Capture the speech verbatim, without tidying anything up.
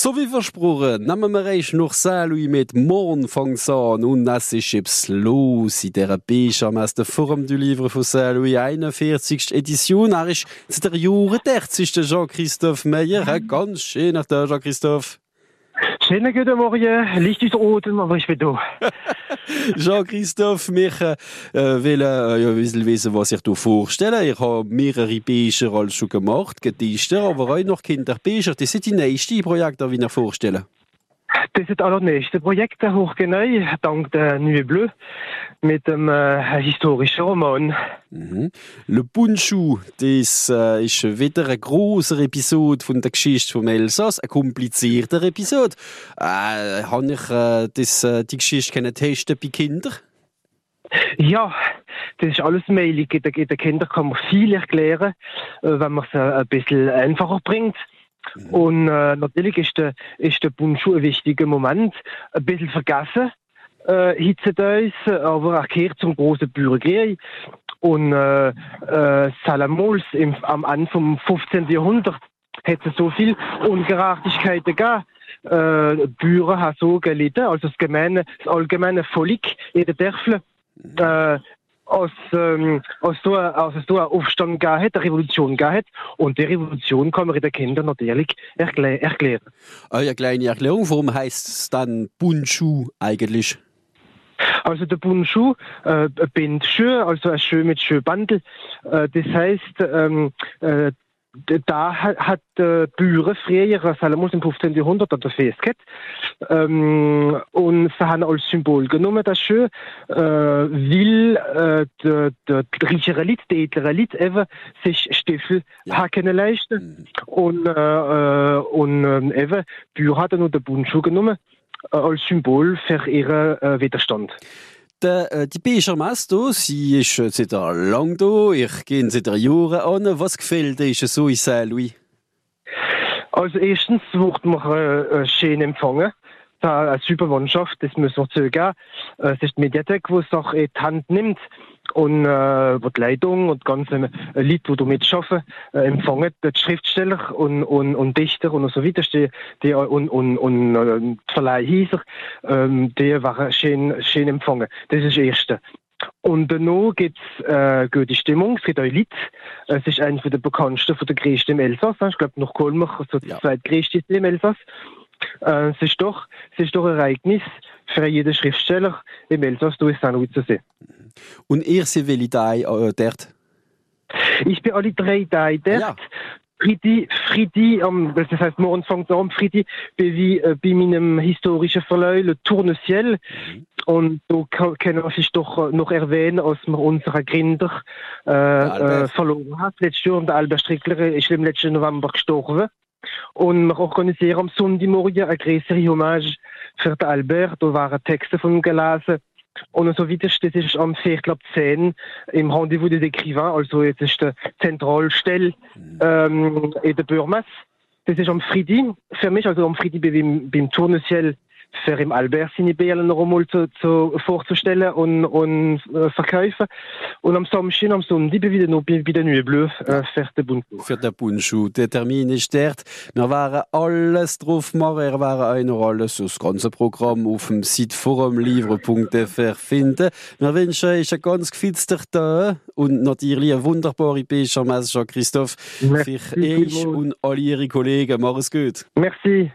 So wie versprochen, nehmen wir euch noch Saint-Louis mit «Morgen fängt an» und es ist etwas los in dieser Pyjamas, der Forum du Livre von Saint-Louis, einundvierzigste Edition. Er ist zu der Jahre achtzig, Jean-Christophe Meyer. Ein ganz schöner Tag, Jean-Christophe. Schönen guten Morgen, Licht ist Atem, aber ich bin da. Jean-Christophe, wir äh, wollen äh, ja, wissen, was ich dir vorstelle. Ich habe mehrere Bücher als schon gemacht, Gedichte, aber auch noch Kinderbücher. Das sind die nächsten Projekte, die ich mir vorstelle. Das ist das allernächste Projekt, hochgeneu, dank der Nuit Bleue, mit dem äh, historischen Roman. Mhm. Le Bundschuh, das äh, ist wieder eine grosse Episode von der Geschichte vom Elsass, eine komplizierte Episode. Äh, habe ich äh, das, äh, die Geschichte können testen bei Kindern? Ja, das ist alles meilig. Den Kindern kann man viel erklären, wenn man es ein bisschen einfacher bringt. Mhm. Und äh, natürlich ist der, ist der Bundschuh ein wichtiger Moment, ein bisschen vergessen, äh, heutzutage, aber er gehört zum großen Bürgerkrieg. Und äh, äh, Salamals im, am Anfang vom fünfzehnten Jahrhundert hat es so viel Ungerechtigkeiten gegeben. Äh, Bürger haben so gelitten, also das, gemeine, das allgemeine Volk in den Dörfern. Äh, Aus, ähm, aus so aus so einen Aufstand gegeben hat, eine Revolution gegeben hat. Und die Revolution kann man den Kindern natürlich erklä- erklären. Eine kleine Erklärung, warum heisst es dann Bundschuh eigentlich? Also der Bundschuh, äh, Bindschuh, also ein Schuh mit Schuhbandel, äh, das heisst, ähm, äh, da hat, hat äh, Bauern früher, Salomos im fünfzehnten Jahrhundert, an der Fest gehabt. Ähm, und sie haben als Symbol genommen, das Schuh, äh, weil äh, die, die, die reicheren Leute, die edleren Leute eben sich Stiefel ja. haben können leisten. Mhm. Und, äh, und äh, eben, die Bauern haben nur den Bundschuh genommen, äh, als Symbol für ihren äh, Widerstand. Die, äh, die Pyjamas, sie ist äh, seit lang da, ich gehe seit Jahren an. Was gefällt dir so in Saint-Louis? Also erstens wird man äh, schön empfangen. Da eine super Mannschaft, das müssen wir zugeben. Äh, es ist die Mediathek, die Sachen in die Hand nimmt und äh, die Leitung und ganze äh, Leute, die mitarbeiten, äh, empfangen, die Schriftsteller und, und, und Dichter und so weiter, die, die, und, und, und äh, die Verleihhäuser, ähm, die waren schön, schön empfangen. Das ist das Erste. Und danach gibt es äh, gute Stimmung, es gibt auch Lied. Es ist einer der bekanntesten, von der größten im Elsass. Ich glaube, nach Kolmach, so ja. Die zweitgrößte im Elsass. Äh, es, ist doch, es ist doch ein Ereignis für jeden Schriftsteller im Elsass, da in Saint-Louis zu sehen. Und ihr seid welche Tage äh, dort? Ich bin alle drei Tage dort. Ja. Friedi, Friedi, um, das heißt, morgen fängt an, Friedi, bin ich äh, bei meinem historischen Verleih, Le Tourne-Ciel. Mhm. Und da können wir sich doch noch erwähnen, als wir unsere Gründer äh, äh, verloren haben. Letztes Jahr, der Albert Strickler ist im letzten November gestorben. Und wir organisieren am Sonntagmorgen eine größere Hommage für den Albert. Da waren Texte von ihm gelesen. Und so weiter, das ist am Viertel ab zehn im Rendezvous des Écrivains, also jetzt ist die Zentralstelle ähm, in der Bürmesse. Das ist am Friedi für mich, also am Friedi beim, beim Tourne-Ciel für im Albert seine Bärlen noch einmal zu, zu, vorzustellen und, und äh, verkaufen. Und am Samstag, am Sonntag bin ich wieder noch bei, bei der Nuit Bleue äh, für den Bundschuh. Für den Bundschuh. Der Termin ist dort. Wir werden alles drauf machen. Wir werden auch noch alles, das ganze Programm auf dem Site forumlivre punkt f r finden. Wir wünschen euch einen ganz gefitzten Tag und natürlich eine wunderbare Pyjamas, Jean-Christophe, für euch und alle ihre Kollegen. Mach es gut. Merci.